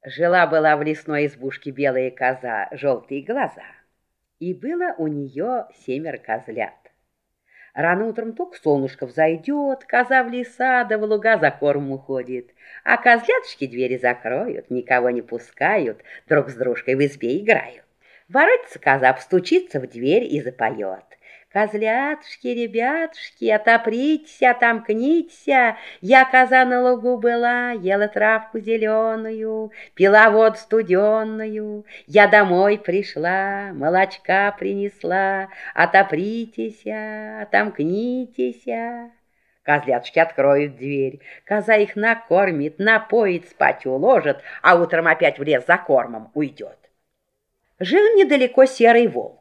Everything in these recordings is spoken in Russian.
Жила-была в лесной избушке белая коза, желтые глаза. И было у нее 7 козлят. Рано утром только солнышко взойдет, коза в леса да в луга за кормом уходит. А козлятушки двери закроют, никого не пускают, друг с дружкой в избе играют. Воротится коза, постучится в дверь и запоет. Козлятушки, ребятушки, отопритесь, отомкнитесь. Я коза на лугу была, ела травку зеленую, пила воду студеную. Я домой пришла, молочка принесла. Отопритесь, отомкнитесь. Козлятушки откроют дверь. Коза их накормит, напоит, спать уложит, а утром опять в лес за кормом уйдет. Жил недалеко серый волк.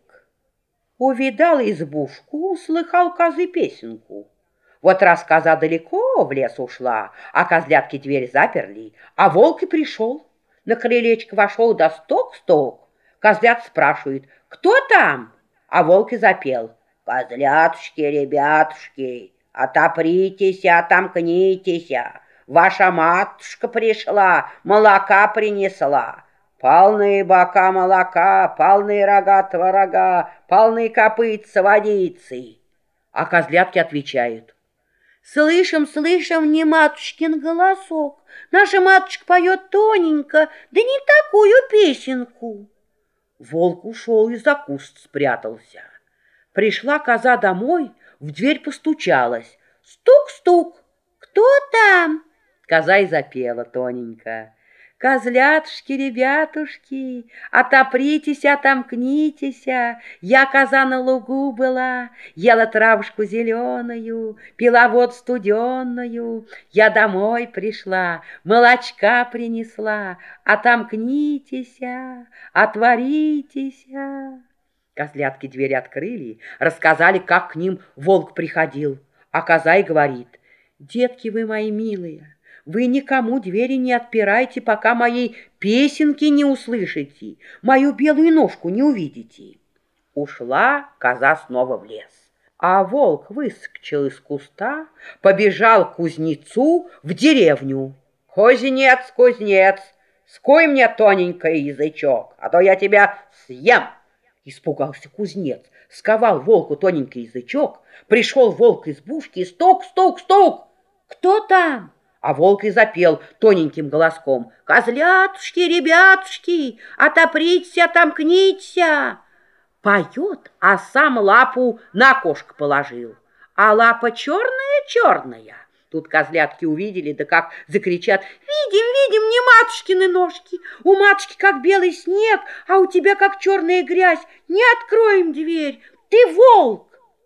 Увидал избушку, услыхал козы песенку. Вот раз коза далеко в лес ушла, а козлятки дверь заперли, а волк и пришел. На крылечко вошел, да стук-стук. Козлят спрашивает: «Кто там?» А волк и запел: «Козлятушки, ребятушки, отопритесь, отомкнитесь. Ваша матушка пришла, молока принесла. Полные бока молока, полные рога творога, полные копытца водицы». А козлятки отвечают: «Слышим, слышим, не матушкин голосок. Наша матушка поет тоненько, да не такую песенку». Волк ушел и за куст спрятался. Пришла коза домой, в дверь постучалась. Стук-стук. «Кто там?» Коза и запела тоненько: «Козлятушки, ребятушки, отопритесь, отомкнитесь. Я коза на лугу была, ела травушку зеленую, пила воду студеную. Я домой пришла, молочка принесла. Отомкнитесь, отворитесь». Козлятки дверь открыли, рассказали, как к ним волк приходил. А коза и говорит: «Детки вы мои милые, вы никому двери не отпирайте, пока моей песенки не услышите, мою белую ножку не увидите». Ушла коза снова в лес, а волк выскочил из куста, побежал к кузнецу в деревню. «Кузнец, кузнец, скуй мне тоненький язычок, а то я тебя съем». Испугался кузнец, сковал волку тоненький язычок. Пришел волк из избушки, стук, стук, стук. «Кто там?» А волк и запел тоненьким голоском: «Козлятушки, ребятушки, отопритесь, отомкнитесь». Поет, а сам лапу на окошко положил. А лапа черная-черная. Тут козлятки увидели, да как закричат: «Видим, видим, не матушкины ножки! У матушки как белый снег, а у тебя как черная грязь! Не откроем дверь! Ты волк!»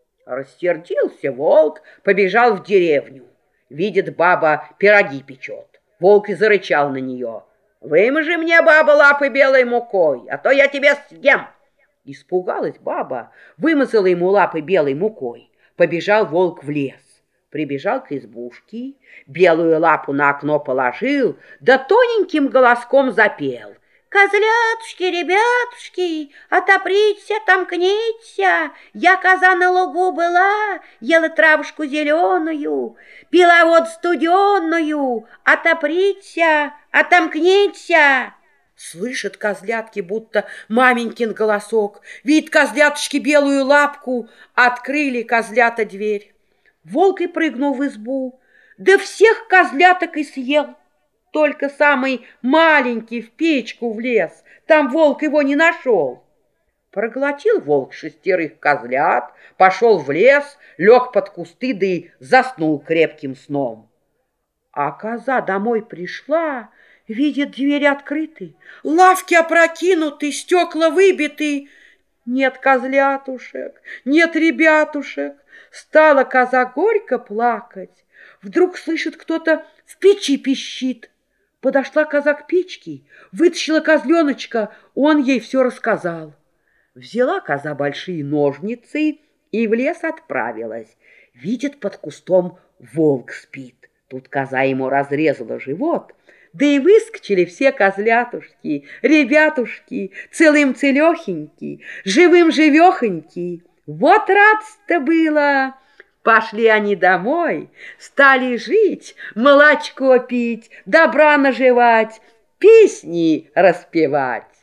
Рассердился волк, побежал в деревню. Видит, баба пироги печет. Волк и зарычал на нее: «Вымажи мне, баба, лапы белой мукой, а то я тебя съем». Испугалась баба, вымазала ему лапы белой мукой. Побежал волк в лес. Прибежал к избушке, белую лапу на окно положил, да тоненьким голоском запел: «Козлятушки, ребятушки, отопритесь, отомкнитесь. Я коза на лугу была, ела травушку зеленую, пила воду студеную. Отопритесь, отомкнитесь». Слышат козлятки, будто маменькин голосок. Видят козлятушки белую лапку, открыли козлята дверь. Волк и прыгнул в избу, да всех козляток и съел. Только самый маленький в печку влез, там волк его не нашел. Проглотил волк 6 козлят, пошел в лес, лег под кусты, да и заснул крепким сном. А коза домой пришла, видит, двери открыты, лавки опрокинуты, стекла выбиты. Нет козлятушек, нет ребятушек. Стала коза горько плакать. Вдруг слышит, кто-то в печи пищит. Подошла коза к печке, вытащила козленочка, он ей все рассказал. Взяла коза большие ножницы и в лес отправилась. Видит, под кустом волк спит. Тут коза ему разрезала живот, да и выскочили все козлятушки, ребятушки, целым-целехеньки, живым-живехоньки. Вот радость-то было! Пошли они домой, стали жить, молочко пить, добра наживать, песни распевать.